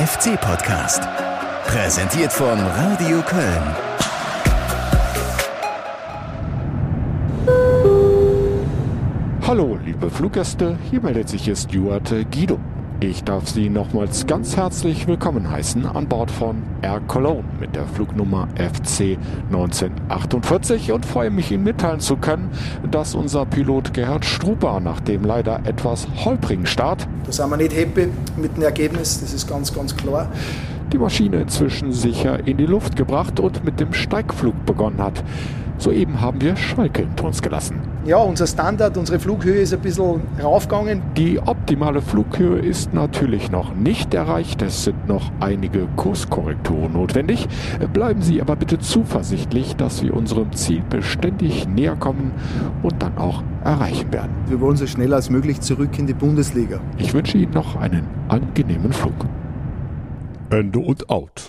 FC-Podcast. Präsentiert von Radio Köln. Hallo, liebe Fluggäste, hier meldet sich Ihr Steward Guido. Ich darf Sie nochmals ganz herzlich willkommen heißen an Bord von Air Cologne mit der Flugnummer FC 1948 und freue mich, Ihnen mitteilen zu können, dass unser Pilot Gerhard Struber nach dem leider etwas holprigen Start, da sind wir nicht happy mit dem Ergebnis, das ist ganz klar, die Maschine inzwischen sicher in die Luft gebracht und mit dem Steigflug begonnen hat. Soeben haben wir Schalke hinter uns gelassen. Ja, unser Standard, unsere Flughöhe ist ein bisschen raufgegangen. Die optimale Flughöhe ist natürlich noch nicht erreicht. Es sind noch einige Kurskorrekturen notwendig. Bleiben Sie aber bitte zuversichtlich, dass wir unserem Ziel beständig näher kommen und dann auch erreichen werden. Wir wollen so schnell als möglich zurück in die Bundesliga. Ich wünsche Ihnen noch einen angenehmen Flug. Ende und out.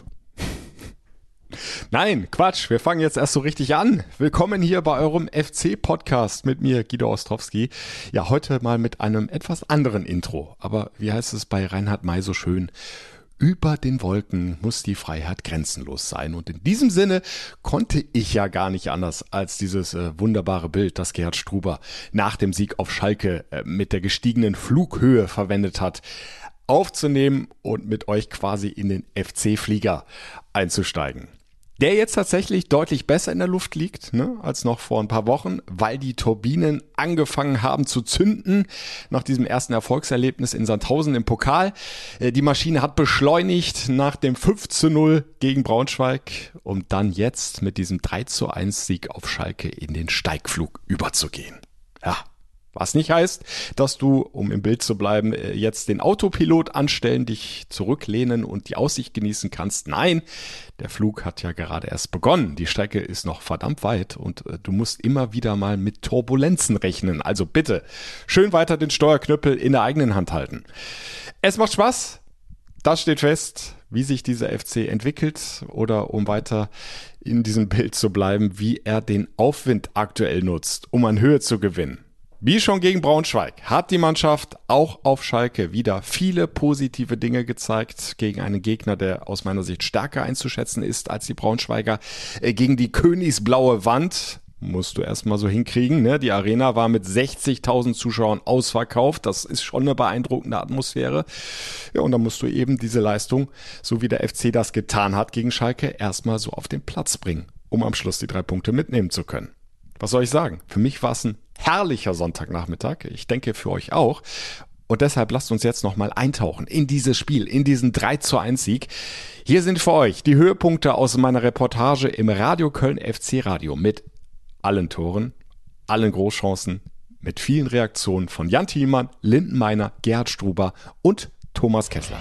Nein, Quatsch, wir fangen jetzt erst so richtig an. Willkommen hier bei eurem FC-Podcast mit mir, Guido Ostrowski. Ja, heute mal mit einem etwas anderen Intro. Aber wie heißt es bei Reinhard May so schön? Über den Wolken muss die Freiheit grenzenlos sein. Und in diesem Sinne konnte ich ja gar nicht anders als dieses wunderbare Bild, das Gerhard Struber nach dem Sieg auf Schalke mit der gestiegenen Flughöhe verwendet hat, aufzunehmen und mit euch quasi in den FC-Flieger einzusteigen. Der jetzt tatsächlich deutlich besser in der Luft liegt, als noch vor ein paar Wochen, weil die Turbinen angefangen haben zu zünden nach diesem ersten Erfolgserlebnis in Sandhausen im Pokal. Die Maschine hat beschleunigt nach dem 5:0 gegen Braunschweig, um dann jetzt mit diesem 3:1 Sieg auf Schalke in den Steigflug überzugehen. Ja. Was nicht heißt, dass du, um im Bild zu bleiben, jetzt den Autopilot anstellen, dich zurücklehnen und die Aussicht genießen kannst. Nein, der Flug hat ja gerade erst begonnen. Die Strecke ist noch verdammt weit und du musst immer wieder mal mit Turbulenzen rechnen. Also bitte, schön weiter den Steuerknüppel in der eigenen Hand halten. Es macht Spaß. Das steht fest, wie sich dieser FC entwickelt oder um weiter in diesem Bild zu bleiben, wie er den Aufwind aktuell nutzt, um an Höhe zu gewinnen. Wie schon gegen Braunschweig hat die Mannschaft auch auf Schalke wieder viele positive Dinge gezeigt gegen einen Gegner, der aus meiner Sicht stärker einzuschätzen ist als die Braunschweiger. Gegen die königsblaue Wand musst du erstmal so hinkriegen, ne? Die Arena war mit 60.000 Zuschauern ausverkauft. Das ist schon eine beeindruckende Atmosphäre. Ja, und dann musst du eben diese Leistung, so wie der FC das getan hat gegen Schalke, erstmal so auf den Platz bringen, um am Schluss die 3 Punkte mitnehmen zu können. Was soll ich sagen? Für mich war es ein herrlicher Sonntagnachmittag. Ich denke für euch auch. Und deshalb lasst uns jetzt nochmal eintauchen in dieses Spiel, in diesen 3:1 Sieg. Hier sind für euch die Höhepunkte aus meiner Reportage im Radio Köln FC Radio mit allen Toren, allen Großchancen, mit vielen Reaktionen von Jan Thielmann, Linden Meiner, Gerhard Struber und Thomas Kessler.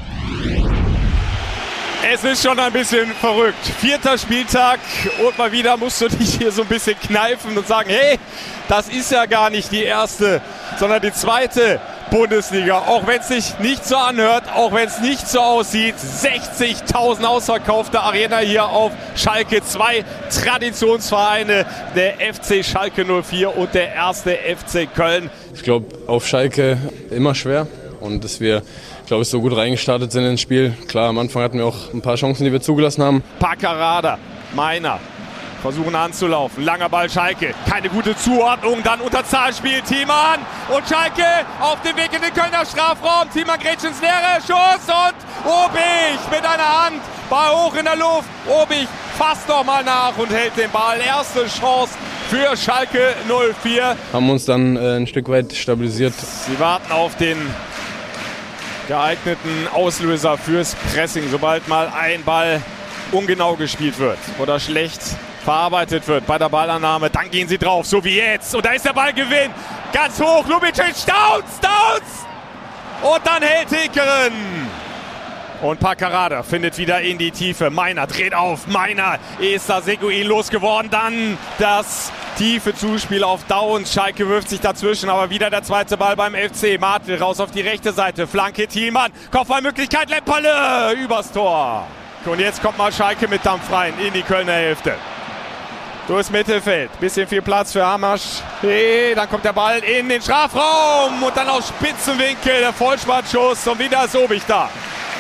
Es ist schon ein bisschen verrückt. 4. Spieltag und mal wieder musst du dich hier so ein bisschen kneifen und sagen, hey, das ist ja gar nicht die erste, sondern die 2. Bundesliga. Auch wenn es sich nicht so anhört, auch wenn es nicht so aussieht. 60.000 ausverkaufte Arena hier auf Schalke. 2 Traditionsvereine, der FC Schalke 04 und der 1. FC Köln. Ich glaube, auf Schalke immer schwer und dass wir, glaube ich, so gut reingestartet sind ins Spiel. Klar, am Anfang hatten wir auch ein paar Chancen, die wir zugelassen haben. Packerada, Meiner versuchen anzulaufen. Langer Ball Schalke. Keine gute Zuordnung. Dann Unterzahlspiel. Thiemann und Schalke auf dem Weg in den Kölner Strafraum. Thiemann grätscht ins Leere. Schuss und Obich mit einer Hand. Ball hoch in der Luft. Obich fasst noch mal nach und hält den Ball. Erste Chance für Schalke 04. Haben uns dann ein Stück weit stabilisiert. Sie warten auf den geeigneten Auslöser fürs Pressing, sobald mal ein Ball ungenau gespielt wird oder schlecht verarbeitet wird bei der Ballannahme, dann gehen sie drauf, so wie jetzt. Und da ist der Ballgewinn, ganz hoch, Lubicic, Stauns! Und dann hält Hekeren. Und Packerada findet wieder in die Tiefe. Meiner dreht auf, Meiner ist da Seguin losgeworden, dann das tiefe Zuspiel auf Downs. Schalke wirft sich dazwischen, aber wieder der zweite Ball beim FC. Martel raus auf die rechte Seite, Flanke Thielmann, Kopfballmöglichkeit, Lemperle übers Tor. Und jetzt kommt mal Schalke mit Dampf rein in die Kölner Hälfte. Durchs Mittelfeld, bisschen viel Platz für Hamasch. Hey, dann kommt der Ball in den Strafraum und dann aus Spitzenwinkel der Vollspannschuss und wieder ist Obich da.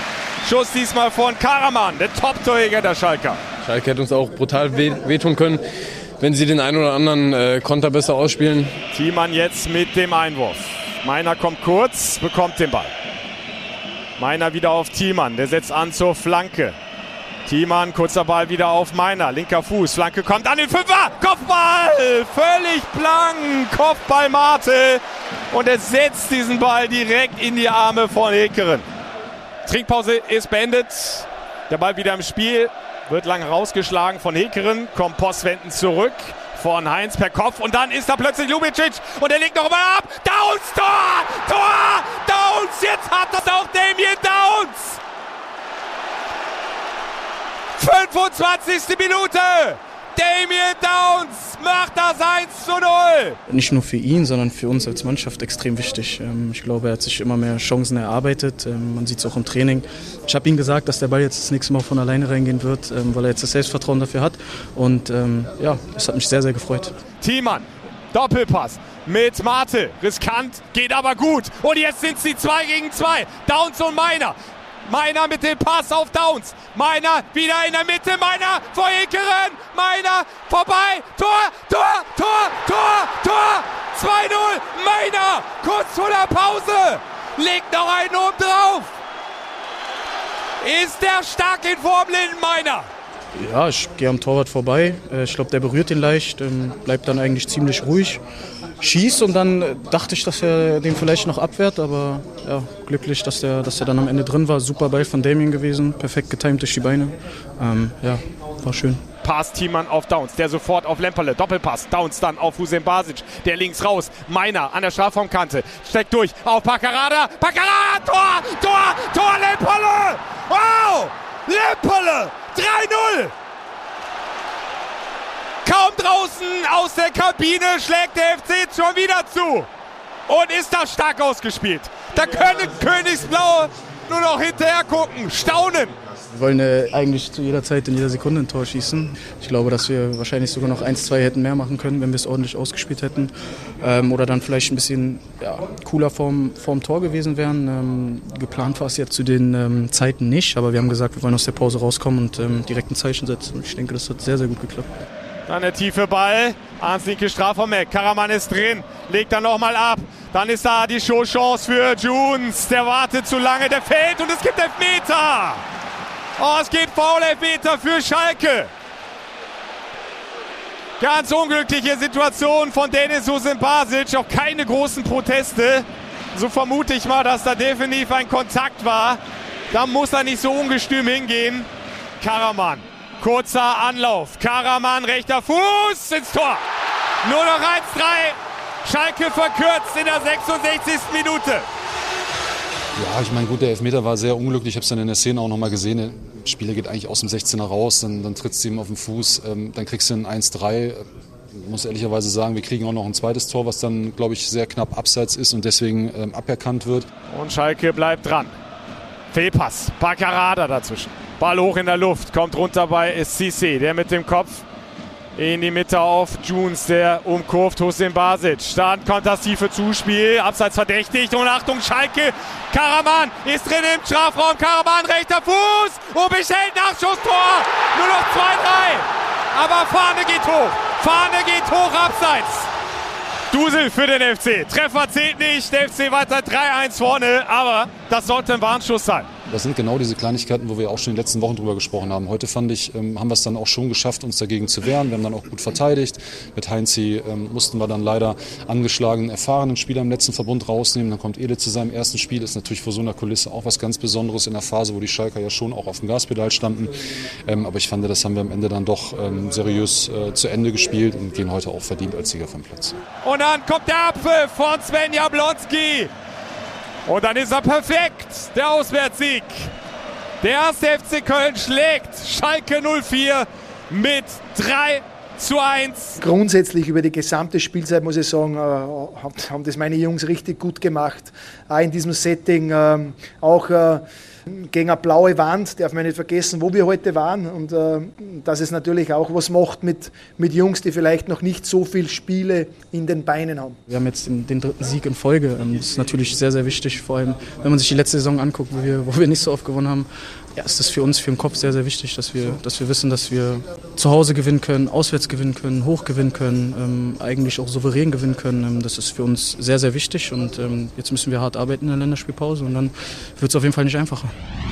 Schuss diesmal von Karaman, der Top-Torjäger der Schalker. Schalke hätte uns auch brutal wehtun können, wenn sie den einen oder anderen Konter besser ausspielen. Thiemann jetzt mit dem Einwurf. Meiner kommt kurz, bekommt den Ball. Meiner wieder auf Thiemann, der setzt an zur Flanke. Thiemann, kurzer Ball wieder auf Meiner, linker Fuß, Flanke kommt an den Fünfer, Kopfball, völlig blank, Kopfball Mate und er setzt diesen Ball direkt in die Arme von Hekeren. Trinkpause ist beendet, der Ball wieder im Spiel, wird lang rausgeschlagen von Hekeren, kommt postwendend zurück von Heinz per Kopf und dann ist da plötzlich Lubicic und er legt noch mal ab, Downs, Tor, Downs, jetzt hat das auch Damien Downs. 25. Minute, Damien Downs macht das 1:0. Nicht nur für ihn, sondern für uns als Mannschaft extrem wichtig. Ich glaube, er hat sich immer mehr Chancen erarbeitet. Man sieht es auch im Training. Ich habe ihm gesagt, dass der Ball jetzt das nächste Mal von alleine reingehen wird, weil er jetzt das Selbstvertrauen dafür hat. Und ja, das hat mich sehr, sehr gefreut. Thiemann, Doppelpass mit Mate, riskant, geht aber gut. Und jetzt sind sie 2 gegen 2, Downs und Meiner. Meiner mit dem Pass auf Downs. Meiner wieder in der Mitte. Meiner vor Hekeren. Meiner vorbei. Tor, Tor, Tor, Tor, Tor. 2:0. Meiner kurz vor der Pause. Legt noch einen oben drauf. Ist der stark in Form, Lindenmeiner? Ja, ich gehe am Torwart vorbei. Ich glaube, der berührt ihn leicht. Bleibt dann eigentlich ziemlich ruhig. Schießt und dann dachte ich, dass er den vielleicht noch abwehrt, aber ja, glücklich, dass er dann am Ende drin war. Super Ball von Damien gewesen, perfekt getimt durch die Beine. Ja, war schön. Pass Thiemann auf Downs, der sofort auf Lemperle, Doppelpass, Downs dann auf Hussein Basic, der links raus, Meiner an der Strafraumkante, steckt durch, auf Paccarada, Tor, Lemperle! Wow! Lemperle! 3:0! Kaum draußen aus der Kabine schlägt der FC schon wieder zu. Und ist das stark ausgespielt. Da können Königsblaue nur noch hinterher gucken, staunen. Wir wollen eigentlich zu jeder Zeit, in jeder Sekunde ein Tor schießen. Ich glaube, dass wir wahrscheinlich sogar noch 1-2 hätten mehr machen können, wenn wir es ordentlich ausgespielt hätten. Oder dann vielleicht ein bisschen cooler vorm Tor gewesen wären. Geplant war es jetzt zu den Zeiten nicht, aber wir haben gesagt, wir wollen aus der Pause rauskommen und direkt ein Zeichen setzen. Ich denke, das hat sehr, sehr gut geklappt. Dann der tiefe Ball, ans linke Strafraum-Eck. Karaman ist drin, legt dann nochmal ab. Dann ist da die Showchance für Jones. Der wartet zu lange, der fällt und es gibt Elfmeter. Oh, es gibt Foul-Elfmeter für Schalke. Ganz unglückliche Situation von Deniz Hussein Basic. Auch keine großen Proteste. So vermute ich mal, dass da definitiv ein Kontakt war. Da muss er nicht so ungestüm hingehen. Karaman. Kurzer Anlauf. Karaman, rechter Fuß ins Tor. Nur noch 1:3. Schalke verkürzt in der 66. Minute. Ja, ich meine, gut, der Elfmeter war sehr unglücklich. Ich habe es dann in der Szene auch nochmal gesehen. Der Spieler geht eigentlich aus dem 16er raus, dann trittst du ihm auf den Fuß, dann kriegst du ein 1:3. Ich muss ehrlicherweise sagen, wir kriegen auch noch ein zweites Tor, was dann, glaube ich, sehr knapp abseits ist und deswegen aberkannt wird. Und Schalke bleibt dran. Fehlpass, Paccarada dazwischen. Ball hoch in der Luft, kommt runter bei Cissé, der mit dem Kopf in die Mitte auf Jones, der umkurvt Hussein Basic. Dann kommt das tiefe Zuspiel, abseits verdächtigt und Achtung Schalke, Karaman ist drin im Strafraum, Karaman rechter Fuß, Ubisch hält Nachschusstor, nur noch 2-3, aber Fahne geht hoch abseits. Dusel für den FC, Treffer zählt nicht, der FC weiter 3-1 vorne, aber das sollte ein Warnschuss sein. Das sind genau diese Kleinigkeiten, wo wir auch schon in den letzten Wochen drüber gesprochen haben. Heute fand ich, haben wir es dann auch schon geschafft, uns dagegen zu wehren. Wir haben dann auch gut verteidigt. Mit Heinzi mussten wir dann leider angeschlagenen, erfahrenen Spieler im letzten Verbund rausnehmen. Dann kommt Ede zu seinem ersten Spiel. Ist natürlich vor so einer Kulisse auch was ganz Besonderes in der Phase, wo die Schalker ja schon auch auf dem Gaspedal standen. Aber ich fand, das haben wir am Ende dann doch seriös zu Ende gespielt und gehen heute auch verdient als Sieger vom Platz. Und dann kommt der Apfel von Sven Jablonski. Und dann ist er perfekt, der Auswärtssieg. Der erste FC Köln schlägt Schalke 04 mit 3:1. Grundsätzlich über die gesamte Spielzeit, muss ich sagen, haben das meine Jungs richtig gut gemacht. Auch in diesem Setting, auch gegen eine blaue Wand, darf man nicht vergessen, wo wir heute waren und dass es natürlich auch was macht mit Jungs, die vielleicht noch nicht so viele Spiele in den Beinen haben. Wir haben jetzt den 3. Sieg in Folge. Das ist natürlich sehr, sehr wichtig, vor allem wenn man sich die letzte Saison anguckt, wo wir nicht so oft gewonnen haben. Ja, ist das für uns, für den Kopf sehr, sehr wichtig, dass wir wissen, dass wir zu Hause gewinnen können, auswärts gewinnen können, hoch gewinnen können, eigentlich auch souverän gewinnen können. Das ist für uns sehr, sehr wichtig und jetzt müssen wir hart arbeiten in der Länderspielpause und dann wird es auf jeden Fall nicht einfacher.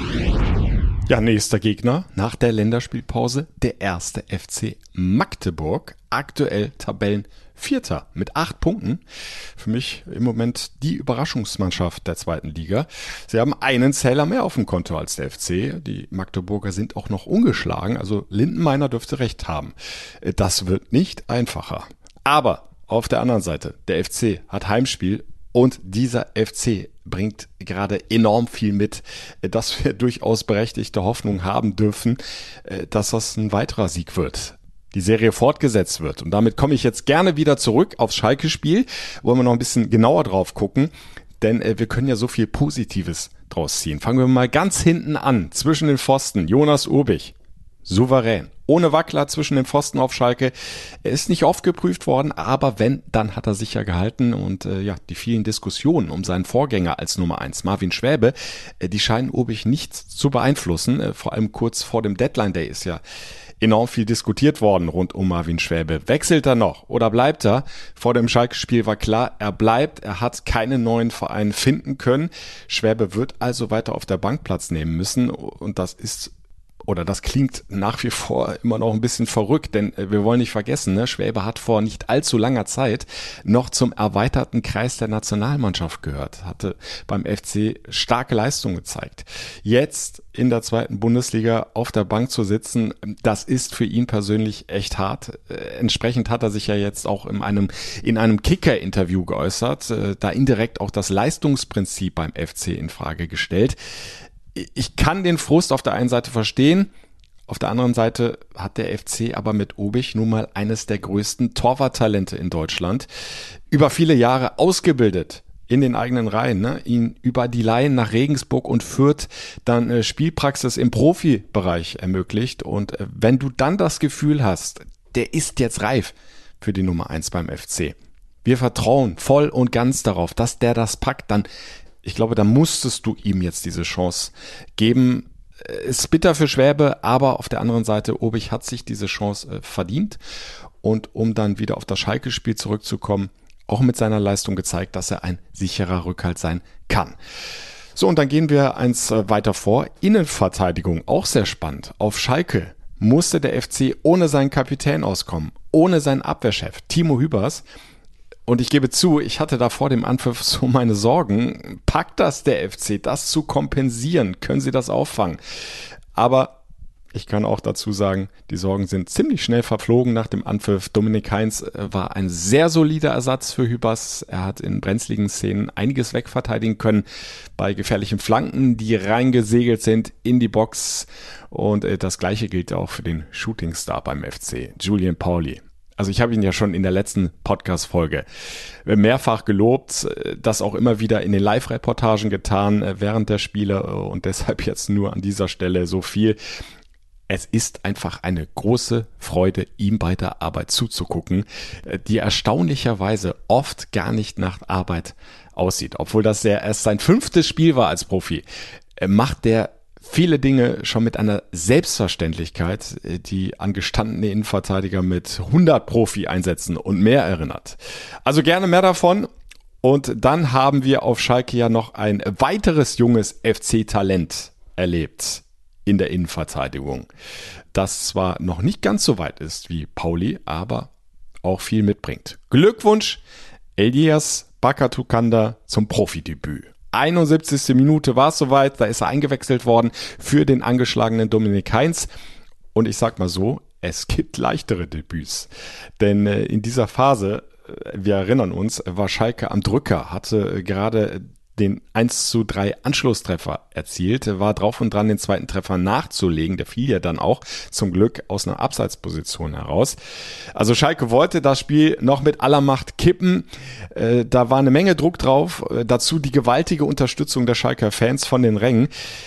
Ja, nächster Gegner nach der Länderspielpause, der 1. FC Magdeburg, aktuell Tabellenvierter mit 8 Punkten. Für mich im Moment die Überraschungsmannschaft der 2. Liga. Sie haben einen Zähler mehr auf dem Konto als der FC. Die Magdeburger sind auch noch ungeschlagen, also Lindenmeiner dürfte recht haben. Das wird nicht einfacher. Aber auf der anderen Seite, der FC hat Heimspiel und dieser FC bringt gerade enorm viel mit, dass wir durchaus berechtigte Hoffnung haben dürfen, dass das ein weiterer Sieg wird. Die Serie fortgesetzt wird. Und damit komme ich jetzt gerne wieder zurück aufs Schalke-Spiel, wollen wir noch ein bisschen genauer drauf gucken, denn wir können ja so viel Positives draus ziehen. Fangen wir mal ganz hinten an, zwischen den Pfosten, Jonas Urbich. Souverän. Ohne Wackler zwischen den Pfosten auf Schalke. Er ist nicht oft geprüft worden, aber wenn, dann hat er sicher gehalten. Und die vielen Diskussionen um seinen Vorgänger als Nummer 1, Marvin Schwäbe, die scheinen Urbich nicht zu beeinflussen. Vor allem kurz vor dem Deadline-Day ist ja enorm viel diskutiert worden rund um Marvin Schwäbe. Wechselt er noch oder bleibt er? Vor dem Schalke-Spiel war klar, er bleibt. Er hat keinen neuen Verein finden können. Schwäbe wird also weiter auf der Bank Platz nehmen müssen. Und das klingt nach wie vor immer noch ein bisschen verrückt, denn wir wollen nicht vergessen, ne? Schwäbe hat vor nicht allzu langer Zeit noch zum erweiterten Kreis der Nationalmannschaft gehört, hatte beim FC starke Leistung gezeigt. Jetzt in der 2. Bundesliga auf der Bank zu sitzen, das ist für ihn persönlich echt hart. Entsprechend hat er sich ja jetzt auch in einem Kicker-Interview geäußert, da indirekt auch das Leistungsprinzip beim FC in Frage gestellt. Ich kann den Frust auf der einen Seite verstehen, auf der anderen Seite hat der FC aber mit Urbich nun mal eines der größten Torwarttalente in Deutschland über viele Jahre ausgebildet in den eigenen Reihen, ne? Ihn über die Leihen nach Regensburg und Fürth dann Spielpraxis im Profibereich ermöglicht und wenn du dann das Gefühl hast, der ist jetzt reif für die Nummer 1 beim FC, wir vertrauen voll und ganz darauf, dass der das packt, dann ich glaube, da musstest du ihm jetzt diese Chance geben. Ist bitter für Schwäbe, aber auf der anderen Seite, Urbich hat sich diese Chance verdient. Und um dann wieder auf das Schalke-Spiel zurückzukommen, auch mit seiner Leistung gezeigt, dass er ein sicherer Rückhalt sein kann. So, und dann gehen wir eins weiter vor. Innenverteidigung, auch sehr spannend. Auf Schalke musste der FC ohne seinen Kapitän auskommen, ohne seinen Abwehrchef, Timo Hübers. Und ich gebe zu, ich hatte da vor dem Anpfiff so meine Sorgen. Packt das der FC, das zu kompensieren? Können sie das auffangen? Aber ich kann auch dazu sagen, die Sorgen sind ziemlich schnell verflogen nach dem Anpfiff. Dominik Heinz war ein sehr solider Ersatz für Hübers. Er hat in brenzligen Szenen einiges wegverteidigen können bei gefährlichen Flanken, die reingesegelt sind in die Box. Und das Gleiche gilt auch für den Shootingstar beim FC, Julian Pauli. Also ich habe ihn ja schon in der letzten Podcast-Folge mehrfach gelobt, das auch immer wieder in den Live-Reportagen getan während der Spiele und deshalb jetzt nur an dieser Stelle so viel. Es ist einfach eine große Freude, ihm bei der Arbeit zuzugucken, die erstaunlicherweise oft gar nicht nach Arbeit aussieht. Obwohl das ja erst sein 5. Spiel war als Profi, macht der viele Dinge schon mit einer Selbstverständlichkeit, die an gestandene Innenverteidiger mit 100 Profi-Einsätzen und mehr erinnert. Also gerne mehr davon. Und dann haben wir auf Schalke ja noch ein weiteres junges FC-Talent erlebt in der Innenverteidigung, das zwar noch nicht ganz so weit ist wie Pauli, aber auch viel mitbringt. Glückwunsch, Elias Bakatukanda zum Profidebüt. 71. Minute war es soweit, da ist er eingewechselt worden für den angeschlagenen Dominik Heinz. Und ich sag mal so, es gibt leichtere Debüts. Denn in dieser Phase, wir erinnern uns, war Schalke am Drücker, hatte gerade den 1:3 Anschlusstreffer erzielt, war drauf und dran, den zweiten Treffer nachzulegen. Der fiel ja dann auch zum Glück aus einer Abseitsposition heraus. Also Schalke wollte das Spiel noch mit aller Macht kippen. Da war eine Menge Druck drauf. Dazu die gewaltige Unterstützung der Schalker Fans von den Rängen.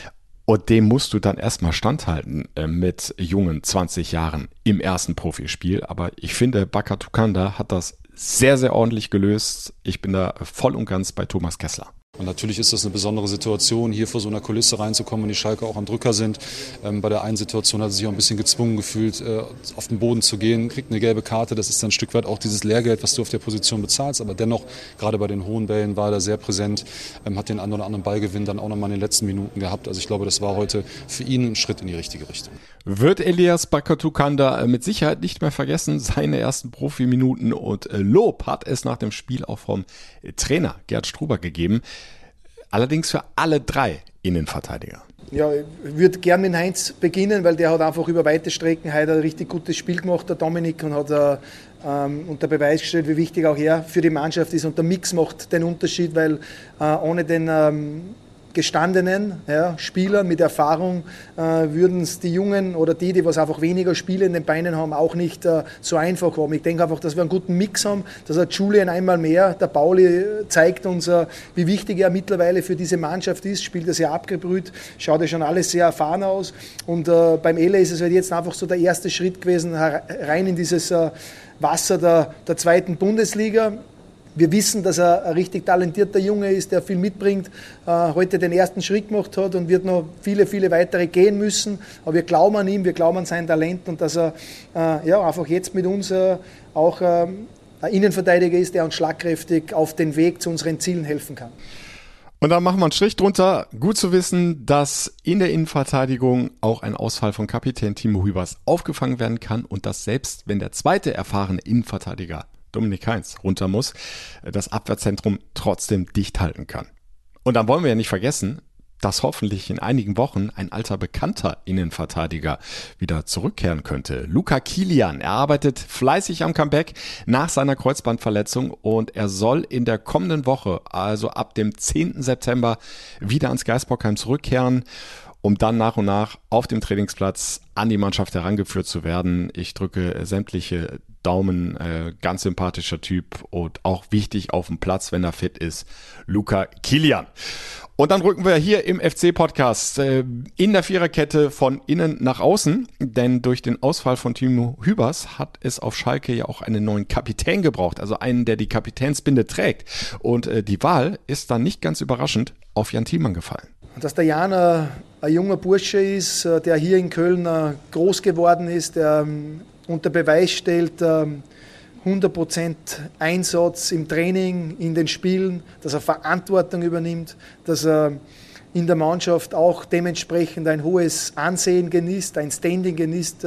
Und dem musst du dann erstmal standhalten mit jungen 20 Jahren im ersten Profispiel. Aber ich finde, Baka Tukanda hat das sehr, sehr ordentlich gelöst. Ich bin da voll und ganz bei Thomas Kessler. Und natürlich ist das eine besondere Situation, hier vor so einer Kulisse reinzukommen, wenn die Schalke auch am Drücker sind. Bei der einen Situation hat er sich auch ein bisschen gezwungen gefühlt, auf den Boden zu gehen, kriegt eine gelbe Karte. Das ist dann ein Stück weit auch dieses Lehrgeld, was du auf der Position bezahlst. Aber dennoch, gerade bei den hohen Bällen war er da sehr präsent, hat den einen oder anderen Ballgewinn dann auch nochmal in den letzten Minuten gehabt. Also ich glaube, das war heute für ihn ein Schritt in die richtige Richtung. Wird Elias Baka Tukanda mit Sicherheit nicht mehr vergessen, seine ersten Profiminuten, und Lob hat es nach dem Spiel auch vom Trainer Gerd Struber gegeben. Allerdings für alle 3 Innenverteidiger. Ja, ich würde gerne mit Heinz beginnen, weil der hat einfach über weite Strecken heute ein richtig gutes Spiel gemacht, der Dominik, und hat unter Beweis gestellt, wie wichtig auch er für die Mannschaft ist. Und der Mix macht den Unterschied, weil ohne den gestandenen Spielern mit Erfahrung würden es die Jungen oder die was einfach weniger Spiele in den Beinen haben, auch nicht so einfach haben. Ich denke einfach, dass wir einen guten Mix haben, dass Julian einmal mehr, der Pauli zeigt uns, wie wichtig er mittlerweile für diese Mannschaft ist, spielt er sehr abgebrüht, schaut ja schon alles sehr erfahren aus, und beim Ele ist es halt jetzt einfach so der erste Schritt gewesen, rein in dieses Wasser der zweiten Bundesliga. Wir wissen, dass er ein richtig talentierter Junge ist, der viel mitbringt, heute den ersten Schritt gemacht hat und wird noch viele, viele weitere gehen müssen. Aber wir glauben an ihn, wir glauben an sein Talent und dass er einfach jetzt mit uns auch ein Innenverteidiger ist, der uns schlagkräftig auf den Weg zu unseren Zielen helfen kann. Und dann machen wir einen Strich drunter. Gut zu wissen, dass in der Innenverteidigung auch ein Ausfall von Kapitän Timo Hübers aufgefangen werden kann und dass selbst wenn der zweite erfahrene Innenverteidiger Dominik Heinz runter muss, das Abwehrzentrum trotzdem dicht halten kann. Und dann wollen wir ja nicht vergessen, dass hoffentlich in einigen Wochen ein alter bekannter Innenverteidiger wieder zurückkehren könnte. Luca Kilian, er arbeitet fleißig am Comeback nach seiner Kreuzbandverletzung und er soll in der kommenden Woche, also ab dem 10. September, wieder ans Geisbockheim zurückkehren, um dann nach und nach auf dem Trainingsplatz an die Mannschaft herangeführt zu werden. Ich drücke sämtliche Daumen, ganz sympathischer Typ und auch wichtig auf dem Platz, wenn er fit ist, Luca Kilian. Und dann rücken wir hier im FC-Podcast in der Viererkette von innen nach außen, denn durch den Ausfall von Timo Hübers hat es auf Schalke ja auch einen neuen Kapitän gebraucht, also einen, der die Kapitänsbinde trägt. Und die Wahl ist dann nicht ganz überraschend auf Jan Thielmann gefallen. Dass der Jan ein junger Bursche ist, der hier in Köln groß geworden ist, der unter Beweis stellt, 100% Einsatz im Training, in den Spielen, dass er Verantwortung übernimmt, dass er in der Mannschaft auch dementsprechend ein hohes Ansehen genießt, ein Standing genießt.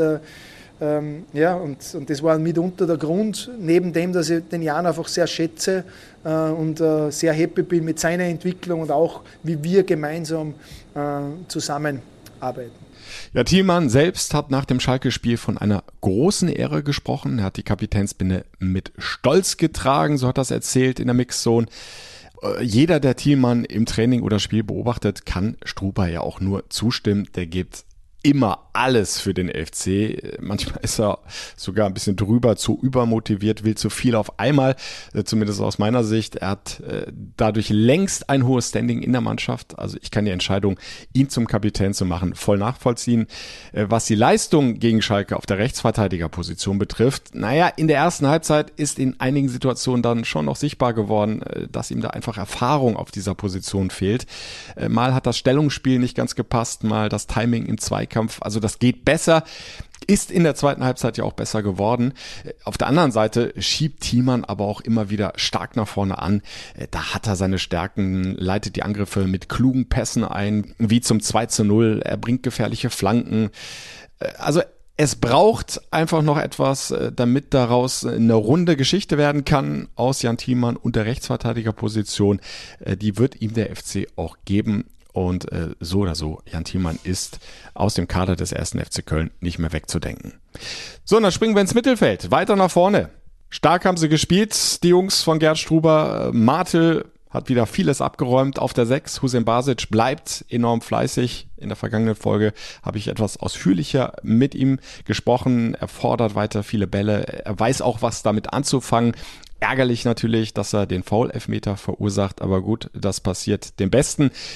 Und das war mitunter der Grund, neben dem, dass ich den Jan einfach sehr schätze und sehr happy bin mit seiner Entwicklung und auch, wie wir gemeinsam zusammenarbeiten. Ja, Thielmann selbst hat nach dem Schalke-Spiel von einer großen Ehre gesprochen. Er hat die Kapitänsbinde mit Stolz getragen, so hat er es erzählt in der Mixzone. Jeder, der Thielmann im Training oder Spiel beobachtet, kann Struber ja auch nur zustimmen. Der gibt immer alles für den FC. Manchmal ist er sogar ein bisschen drüber, zu übermotiviert, will zu viel auf einmal, zumindest aus meiner Sicht. Er hat dadurch längst ein hohes Standing in der Mannschaft. Also ich kann die Entscheidung, ihn zum Kapitän zu machen, voll nachvollziehen. Was die Leistung gegen Schalke auf der Rechtsverteidigerposition betrifft, in der ersten Halbzeit ist in einigen Situationen dann schon noch sichtbar geworden, dass ihm da einfach Erfahrung auf dieser Position fehlt. Mal hat das Stellungsspiel nicht ganz gepasst, mal das Timing im Zweikampf. Also das geht besser, ist in der zweiten Halbzeit ja auch besser geworden. Auf der anderen Seite schiebt Thielmann aber auch immer wieder stark nach vorne an. Da hat er seine Stärken, leitet die Angriffe mit klugen Pässen ein, wie zum 2:0. Er bringt gefährliche Flanken. Also es braucht einfach noch etwas, damit daraus eine runde Geschichte werden kann aus Jan Thielmann und der Rechtsverteidigerposition. Die wird ihm der FC auch geben. Und so oder so, Jan Thielmann ist aus dem Kader des 1. FC Köln nicht mehr wegzudenken. So, und dann springen wir ins Mittelfeld, weiter nach vorne. Stark haben sie gespielt, die Jungs von Gerd Struber. Martel hat wieder vieles abgeräumt auf der 6. Hussein Basic bleibt enorm fleißig. In der vergangenen Folge habe ich etwas ausführlicher mit ihm gesprochen. Er fordert weiter viele Bälle. Er weiß auch, was damit anzufangen. Ärgerlich natürlich, dass er den Foul-Elfmeter verursacht, aber gut, das passiert dem Besten.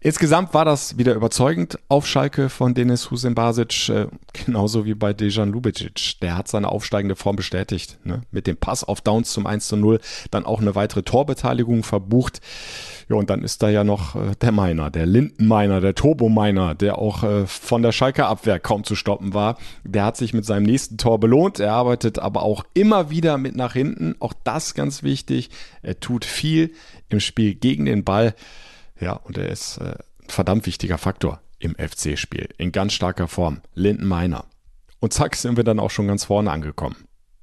Insgesamt war das wieder überzeugend auf Schalke von Deniz Husein-Basic, genauso wie bei Dejan Lubicic. Der hat seine aufsteigende Form bestätigt, ne? Mit dem Pass auf Downs zum 1:0, dann auch eine weitere Torbeteiligung verbucht. Ja, und dann ist da ja noch der Meiner, der Lindenmeiner, der Turbo-Meiner, der auch von der Schalker Abwehr kaum zu stoppen war. Der hat sich mit seinem nächsten Tor belohnt. Er arbeitet aber auch immer wieder mit nach hinten. Auch das ganz wichtig. Er tut viel im Spiel gegen den Ball. Ja, und er ist ein verdammt wichtiger Faktor im FC-Spiel. In ganz starker Form. Lindenmeiner. Und zack, sind wir dann auch schon ganz vorne angekommen.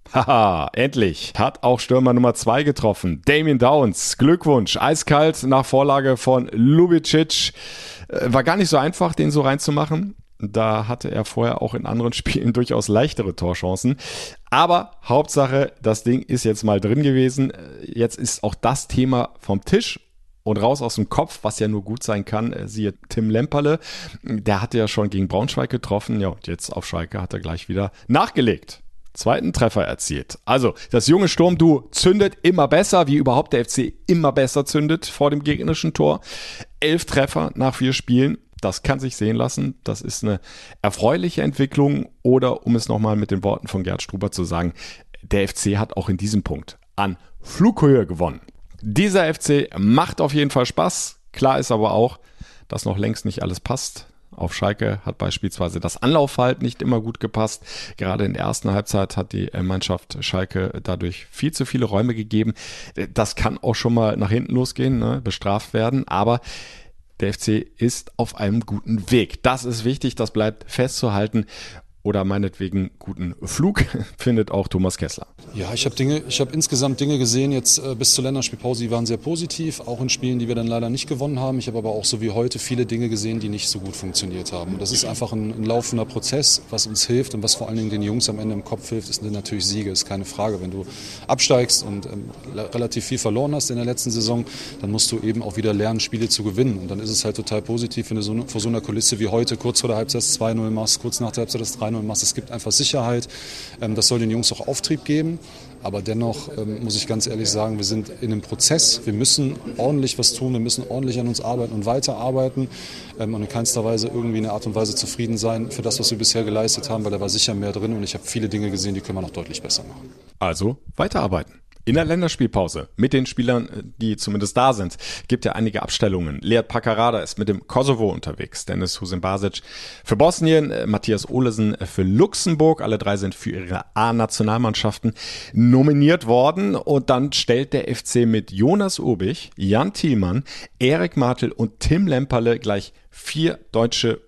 Haha, endlich hat auch Stürmer Nummer 2 getroffen. Damien Downs, Glückwunsch, eiskalt nach Vorlage von Lubicic. War gar nicht so einfach, den so reinzumachen. Da hatte er vorher auch in anderen Spielen durchaus leichtere Torchancen. Aber Hauptsache, das Ding ist jetzt mal drin gewesen. Jetzt ist auch das Thema vom Tisch und raus aus dem Kopf, was ja nur gut sein kann. Siehe Tim Lemperle, der hatte ja schon gegen Braunschweig getroffen. Ja, und jetzt auf Schalke hat er gleich wieder nachgelegt. Zweiten Treffer erzielt. Also, das junge Sturmduo zündet immer besser, wie überhaupt der FC immer besser zündet vor dem gegnerischen Tor. 11 Treffer nach 4 Spielen. Das kann sich sehen lassen. Das ist eine erfreuliche Entwicklung. Oder, um es nochmal mit den Worten von Gerd Struber zu sagen, der FC hat auch in diesem Punkt an Flughöhe gewonnen. Dieser FC macht auf jeden Fall Spaß. Klar ist aber auch, dass noch längst nicht alles passt. Auf Schalke hat beispielsweise das Anlaufverhalten nicht immer gut gepasst. Gerade in der ersten Halbzeit hat die Mannschaft Schalke dadurch viel zu viele Räume gegeben. Das kann auch schon mal nach hinten losgehen, ne? Bestraft werden. Aber der FC ist auf einem guten Weg. Das ist wichtig, das bleibt festzuhalten. Oder meinetwegen guten Flug findet auch Thomas Kessler. Ja, ich habe insgesamt Dinge gesehen jetzt bis zur Länderspielpause, die waren sehr positiv, auch in Spielen, die wir dann leider nicht gewonnen haben. Ich habe aber auch so wie heute viele Dinge gesehen, die nicht so gut funktioniert haben. Und das ist einfach ein laufender Prozess, was uns hilft und was vor allen Dingen den Jungs am Ende im Kopf hilft, sind natürlich Siege, ist keine Frage. Wenn du absteigst und relativ viel verloren hast in der letzten Saison, dann musst du eben auch wieder lernen, Spiele zu gewinnen. Und dann ist es halt total positiv, wenn du vor so einer Kulisse wie heute kurz vor der Halbzeit das 2-0 machst, kurz nach der Halbzeit das 3-0 machst. Es gibt einfach Sicherheit. Das soll den Jungs auch Auftrieb geben. Aber dennoch muss ich ganz ehrlich sagen, wir sind in einem Prozess. Wir müssen ordentlich was tun. Wir müssen ordentlich an uns arbeiten und weiterarbeiten. Und in keinster Weise irgendwie in einer Art und Weise zufrieden sein für das, was wir bisher geleistet haben, weil da war sicher mehr drin. Und ich habe viele Dinge gesehen, die können wir noch deutlich besser machen. Also weiterarbeiten. In der Länderspielpause mit den Spielern, die zumindest da sind, gibt ja einige Abstellungen. Lead Pakarada ist mit dem Kosovo unterwegs, Deniz Husein-Basic für Bosnien, Matthias Olesen für Luxemburg. Alle 3 sind für ihre A-Nationalmannschaften nominiert worden. Und dann stellt der FC mit Jonas Urbich, Jan Thielmann, Erik Martel und Tim Lemperle gleich 4 deutsche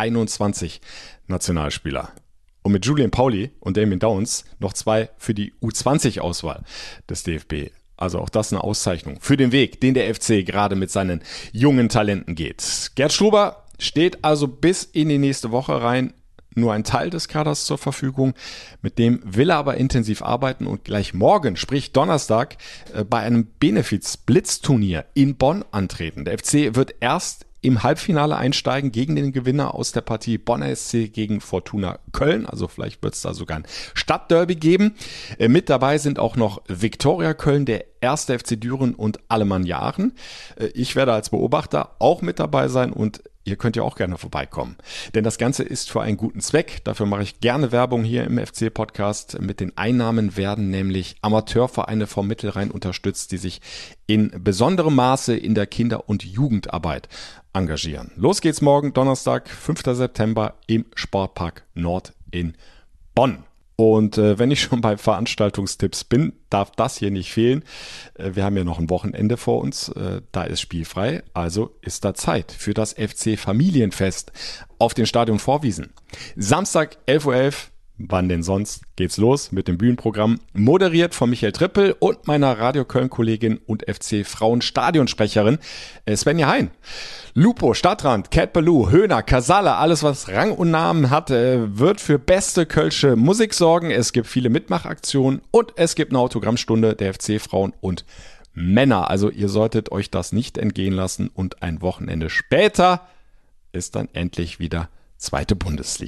U21-Nationalspieler. Und mit Julian Pauli und Damien Downs noch 2 für die U20-Auswahl des DFB. Also auch das eine Auszeichnung für den Weg, den der FC gerade mit seinen jungen Talenten geht. Gerd Struber steht also bis in die nächste Woche rein nur ein Teil des Kaders zur Verfügung. Mit dem will er aber intensiv arbeiten und gleich morgen, sprich Donnerstag, bei einem Benefiz-Blitzturnier in Bonn antreten. Der FC wird erst im Halbfinale einsteigen gegen den Gewinner aus der Partie Bonner SC gegen Fortuna Köln. Also vielleicht wird es da sogar ein Stadtderby geben. Mit dabei sind auch noch Viktoria Köln, der 1. FC Düren und Alemannia Aachen. Ich werde als Beobachter auch mit dabei sein und ihr könnt ja auch gerne vorbeikommen. Denn das Ganze ist für einen guten Zweck. Dafür mache ich gerne Werbung hier im FC-Podcast. Mit den Einnahmen werden nämlich Amateurvereine vom Mittelrhein unterstützt, die sich in besonderem Maße in der Kinder- und Jugendarbeit engagieren. Los geht's morgen, Donnerstag, 5. September im Sportpark Nord in Bonn. Und wenn ich schon bei Veranstaltungstipps bin, darf das hier nicht fehlen. Wir haben ja noch ein Wochenende vor uns, da ist spielfrei, also ist da Zeit für das FC Familienfest auf den Stadion Vorwiesen. Samstag 11:11 Uhr, wann denn sonst, geht's los mit dem Bühnenprogramm, moderiert von Michael Trippel und meiner Radio Köln-Kollegin und FC Frauen-Stadionsprecherin Svenja Hein. Lupo, Stadtrand, Cat Ballou, Höhner, Casala, alles was Rang und Namen hat, wird für beste kölsche Musik sorgen. Es gibt viele Mitmachaktionen und es gibt eine Autogrammstunde der FC Frauen und Männer. Also ihr solltet euch das nicht entgehen lassen und ein Wochenende später ist dann endlich wieder 2. Bundesliga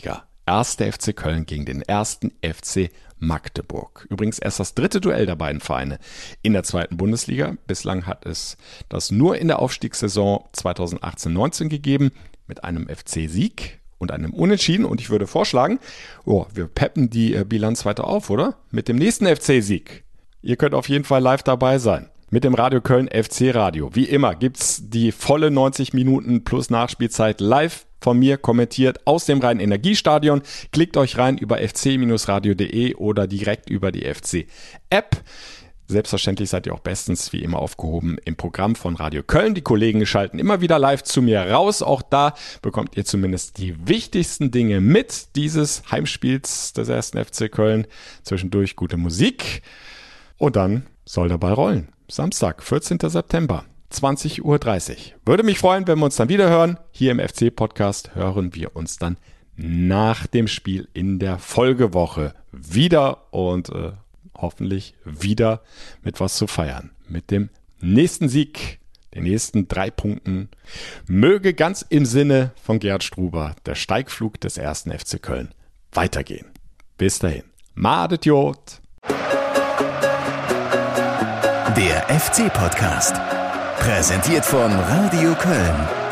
1. FC Köln gegen den 1. FC Magdeburg. Übrigens erst das 3. Duell der beiden Vereine in der 2. Bundesliga. Bislang hat es das nur in der Aufstiegssaison 2018-19 gegeben mit einem FC-Sieg und einem Unentschieden. Und ich würde vorschlagen, wir peppen die Bilanz weiter auf, oder? Mit dem nächsten FC-Sieg. Ihr könnt auf jeden Fall live dabei sein. Mit dem Radio Köln FC Radio. Wie immer gibt's die volle 90 Minuten plus Nachspielzeit live von mir kommentiert aus dem Rhein-Energiestadion. Klickt euch rein über fc-radio.de oder direkt über die FC-App. Selbstverständlich seid ihr auch bestens wie immer aufgehoben im Programm von Radio Köln. Die Kollegen schalten immer wieder live zu mir raus. Auch da bekommt ihr zumindest die wichtigsten Dinge mit dieses Heimspiels des 1. FC Köln. Zwischendurch gute Musik und dann soll der Ball rollen. Samstag, 14. September, 20:30 Uhr. Würde mich freuen, wenn wir uns dann wieder hören. Hier im FC-Podcast hören wir uns dann nach dem Spiel in der Folgewoche wieder und hoffentlich wieder mit was zu feiern. Mit dem nächsten Sieg, den nächsten 3 Punkten. Möge ganz im Sinne von Gerd Struber der Steigflug des 1. FC Köln weitergehen. Bis dahin. Madet Jod. Der FC-Podcast. Präsentiert von Radio Köln.